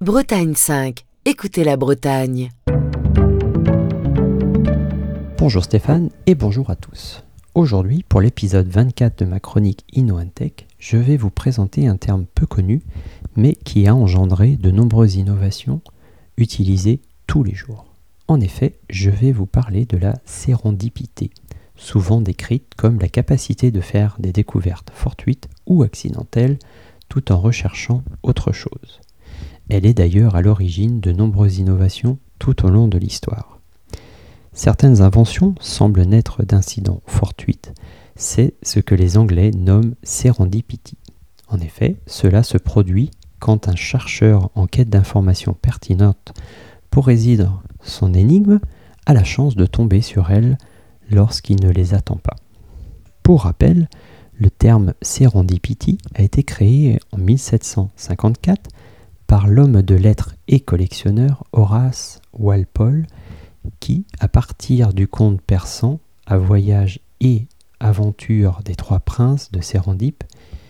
Bretagne 5, écoutez la Bretagne. Bonjour Stéphane et bonjour à tous. Aujourd'hui, pour l'épisode 24 de ma chronique InnoTech, je vais vous présenter un terme peu connu, mais qui a engendré de nombreuses innovations utilisées tous les jours. En effet, je vais vous parler de la sérendipité, souvent décrite comme la capacité de faire des découvertes fortuites ou accidentelles tout en recherchant autre chose. Elle est d'ailleurs à l'origine de nombreuses innovations tout au long de l'histoire. Certaines inventions semblent naître d'incidents fortuits. C'est ce que les Anglais nomment serendipity. En effet, cela se produit quand un chercheur en quête d'informations pertinentes pour résoudre son énigme a la chance de tomber sur elle lorsqu'il ne les attend pas. Pour rappel, le terme serendipity a été créé en 1754 par l'homme de lettres et collectionneur Horace Walpole qui, à partir du conte persan à voyage et aventure des trois princes de Sérendipe,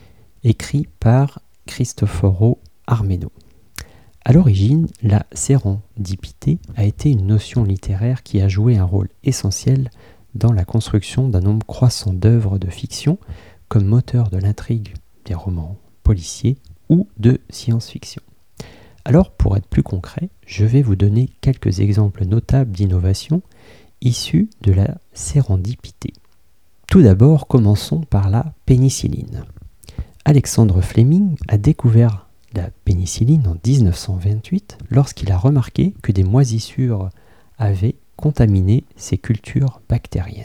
écrit par Cristoforo Armeno. À l'origine, la sérendipité a été une notion littéraire qui a joué un rôle essentiel dans la construction d'un nombre croissant d'œuvres de fiction comme moteur de l'intrigue des romans policiers ou de science-fiction. Alors, pour être plus concret, je vais vous donner quelques exemples notables d'innovations issues de la sérendipité. Tout d'abord, commençons par la pénicilline. Alexandre Fleming a découvert la pénicilline en 1928 lorsqu'il a remarqué que des moisissures avaient contaminé ses cultures bactériennes.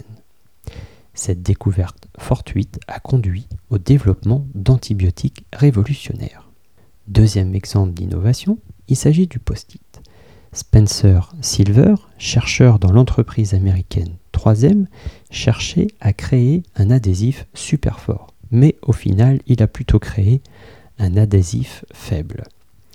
Cette découverte fortuite a conduit au développement d'antibiotiques révolutionnaires. Deuxième exemple d'innovation, il s'agit du post-it. Spencer Silver, chercheur dans l'entreprise américaine 3M, cherchait à créer un adhésif super fort, mais au final, il a plutôt créé un adhésif faible.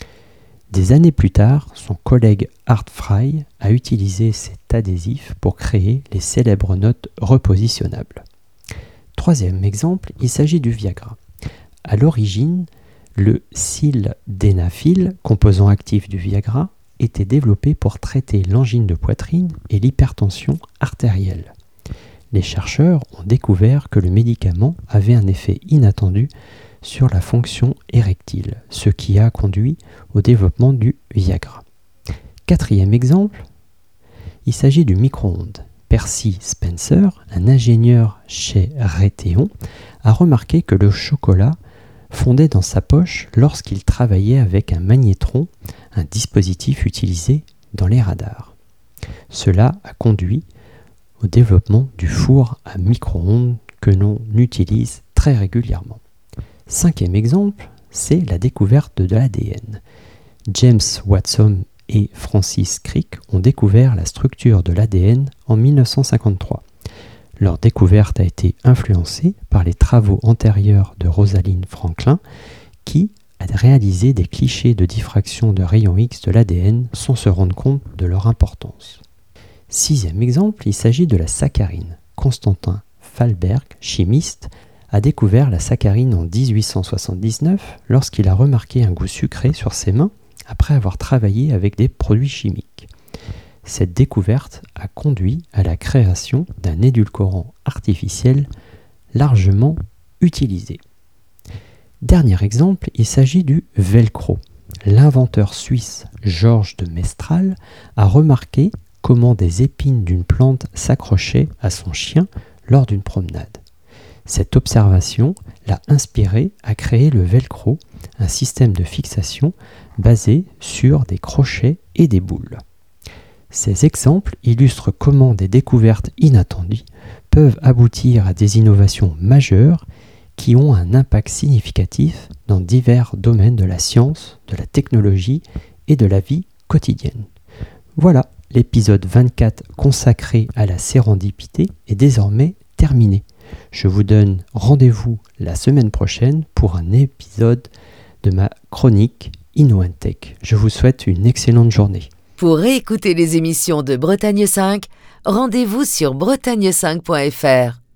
Des années plus tard, son collègue Art Fry a utilisé cet adhésif pour créer les célèbres notes repositionnables. Troisième exemple, il s'agit du Viagra. À l'origine, le sildenafil, composant actif du Viagra, était développé pour traiter l'angine de poitrine et l'hypertension artérielle. Les chercheurs ont découvert que le médicament avait un effet inattendu sur la fonction érectile, ce qui a conduit au développement du Viagra. Quatrième exemple, il s'agit du micro-ondes. Percy Spencer, un ingénieur chez Raytheon, a remarqué que le chocolat fondait dans sa poche lorsqu'il travaillait avec un magnétron, un dispositif utilisé dans les radars. Cela a conduit au développement du four à micro-ondes que l'on utilise très régulièrement. Cinquième exemple, c'est la découverte de l'ADN. James Watson et Francis Crick ont découvert la structure de l'ADN en 1953. Leur découverte a été influencée par les travaux antérieurs de Rosalind Franklin qui a réalisé des clichés de diffraction de rayons X de l'ADN sans se rendre compte de leur importance. Sixième exemple, il s'agit de la saccharine. Constantin Fahlberg, chimiste, a découvert la saccharine en 1879 lorsqu'il a remarqué un goût sucré sur ses mains après avoir travaillé avec des produits chimiques. Cette découverte a conduit à la création d'un édulcorant artificiel largement utilisé. Dernier exemple, il s'agit du velcro. L'inventeur suisse Georges de Mestral a remarqué comment des épines d'une plante s'accrochaient à son chien lors d'une promenade. Cette observation l'a inspiré à créer le velcro, un système de fixation basé sur des crochets et des boules. Ces exemples illustrent comment des découvertes inattendues peuvent aboutir à des innovations majeures qui ont un impact significatif dans divers domaines de la science, de la technologie et de la vie quotidienne. Voilà, l'épisode 24 consacré à la sérendipité est désormais terminé. Je vous donne rendez-vous la semaine prochaine pour un épisode de ma chronique InnoTech. Je vous souhaite une excellente journée. Pour réécouter les émissions de Bretagne 5, rendez-vous sur bretagne5.fr.